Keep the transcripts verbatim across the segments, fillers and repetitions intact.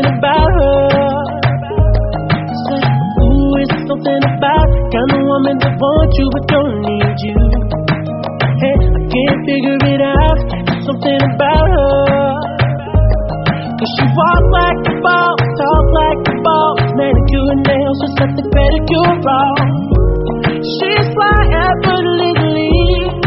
about her. Say, ooh, it's something about kind of woman that wants you but don't need you. Hey, I can't figure it out. It's something about her. Cause she walk like a boss, talk like a boss, manicure and nails, just let the pedicure raw. She's fly effortlessly,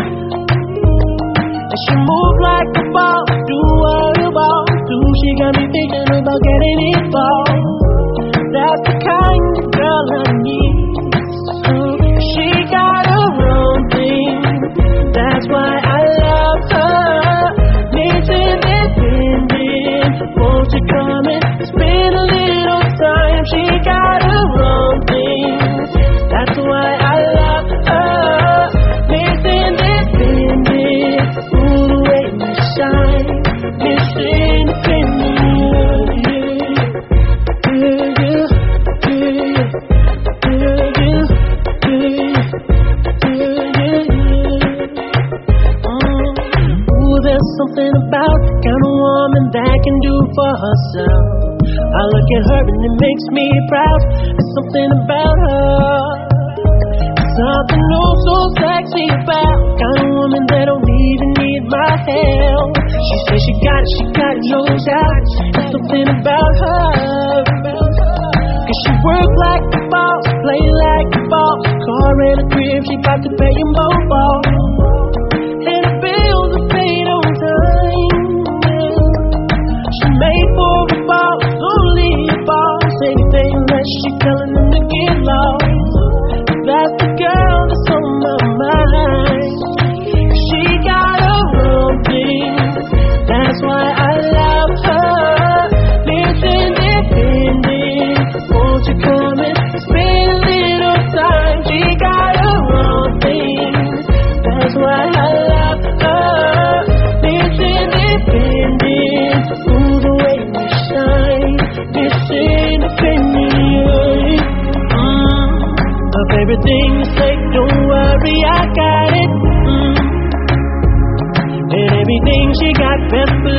and she move like a boss, do what you want to. She got me thinking about getting involved. That's the kind of girl I need. So she got her own thing, that's why I love her. Makes independent, won't you come and spend a little time? She got her own thing, that's why I love her. Makes independent, ooh, the way you shine. Miss Independent, yeah, yeah, yeah, yeah, yeah, yeah, yeah, yeah. Mm. Ooh, there's something about the kind of woman that can do for herself. I look at her and it makes me proud. There's something about her, something oh so sexy about the kind of woman that don't even need my help. She says she got it, she got it, no doubt. There's something about her, cause she work like a boss, play like a boss. Car and a crib, she got to pay them both off. And the bills are paid on time. She made for a boss, only a boss. Anything less, she telling them to get lost. That's the girl that's on my mind. She got her own thing, that's why I love her. Lives independent, won't you come and spend a little time? She got her own thing, that's why I love her. Lives independent, ooh, the way you shine. Lives independent. Mm. Of everything you say, don't worry, I got it. Mm. And everything she got, best believe